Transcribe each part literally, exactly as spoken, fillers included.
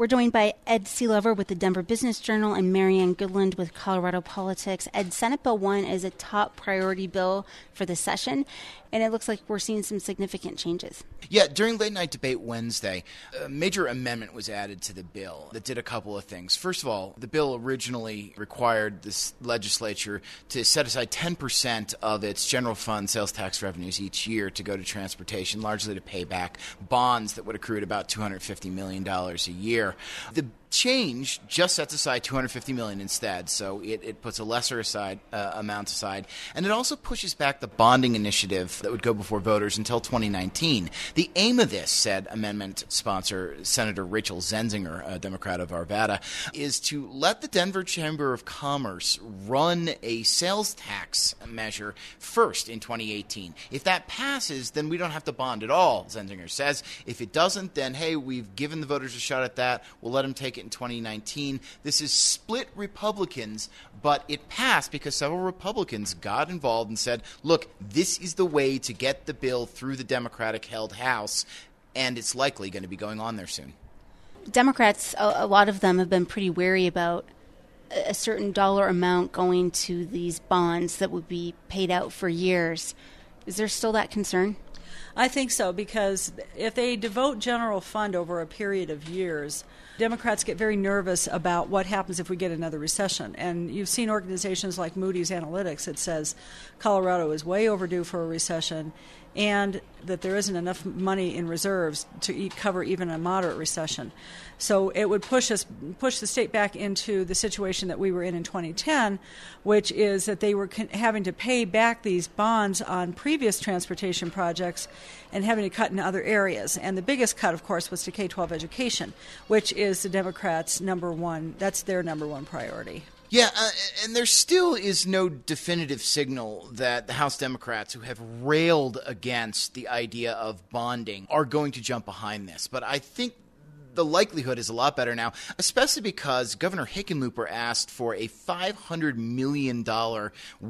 We're joined by Ed Sealover with the Denver Business Journal and Marianne Goodland with Colorado Politics. Ed, Senate Bill one is a top priority bill for the session, and it looks like we're seeing some significant changes. Yeah, during late night debate Wednesday, a major amendment was added to the bill that did a couple of things. First of all, the bill originally required this legislature to set aside ten percent of its general fund sales tax revenues each year to go to transportation, largely to pay back bonds that would accrue at about two hundred fifty million dollars a year. The change just sets aside two hundred fifty million dollars instead, so it, it puts a lesser aside uh, amount aside, and it also pushes back the bonding initiative that would go before voters until twenty nineteen. The aim of this, said amendment sponsor Senator Rachel Zenzinger, a Democrat of Arvada, is to let the Denver Chamber of Commerce run a sales tax measure first in twenty eighteen. If that passes, then we don't have to bond at all, Zenzinger says. If it doesn't, then hey, we've given the voters a shot at that. We'll let them take it in twenty nineteen. This is split Republicans, but it passed because several Republicans got involved and said, look, this is the way to get the bill through the Democratic-held House, and it's likely going to be going on there soon. Democrats, a, a lot of them have been pretty wary about a certain dollar amount going to these bonds that would be paid out for years. Is there still that concern? I think so, because if they devote general fund over a period of years, Democrats get very nervous about what happens if we get another recession. And you've seen organizations like Moody's Analytics that says Colorado is way overdue for a recession and that there isn't enough money in reserves to eat, cover even a moderate recession. So it would push us, push the state back into the situation that we were in in twenty ten, which is that they were con- having to pay back these bonds on previous transportation projects and having to cut in other areas. And the biggest cut, of course, was to K twelve education, which is the Democrats' number one, that's their number one priority. Yeah, uh, and there still is no definitive signal that the House Democrats, who have railed against the idea of bonding, are going to jump behind this. But I think the likelihood is a lot better now, especially because Governor Hickenlooper asked for a five hundred million dollars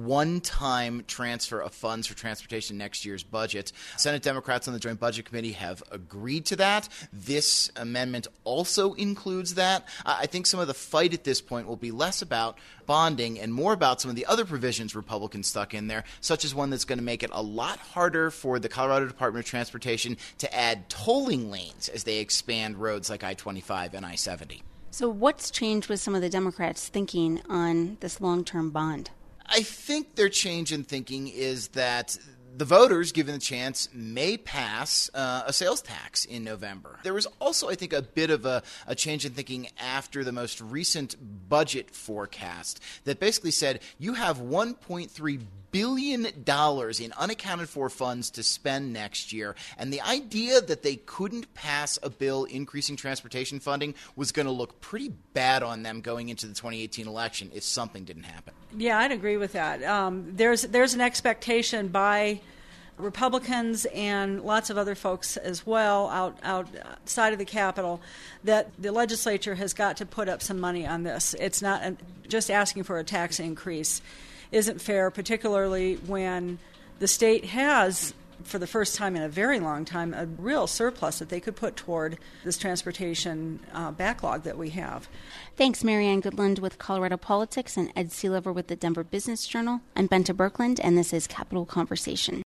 one-time transfer of funds for transportation in next year's budget. Senate Democrats on the Joint Budget Committee have agreed to that. This amendment also includes that. I think some of the fight at this point will be less about bonding and more about some of the other provisions Republicans stuck in there, such as one that's going to make it a lot harder for the Colorado Department of Transportation to add tolling lanes as they expand roads like I twenty-five and I seventy. So what's changed with some of the Democrats' thinking on this long-term bond? I think their change in thinking is that the voters, given the chance, may pass uh, a sales tax in November. There was also, I think, a bit of a, a change in thinking after the most recent budget forecast that basically said you have one point three billion dollars in unaccounted for funds to spend next year. And the idea that they couldn't pass a bill increasing transportation funding was going to look pretty bad on them going into the twenty eighteen election if something didn't happen. Yeah, I'd agree with that. Um, there's there's an expectation by Republicans and lots of other folks as well out outside of the Capitol that the legislature has got to put up some money on this. It's not a, just asking for a tax increase isn't fair, particularly when the state has, for the first time in a very long time, a real surplus that they could put toward this transportation uh, backlog that we have. Thanks, Marianne Goodland with Colorado Politics and Ed Sealover with the Denver Business Journal. I'm Benta Birkeland, and this is Capitol Conversation.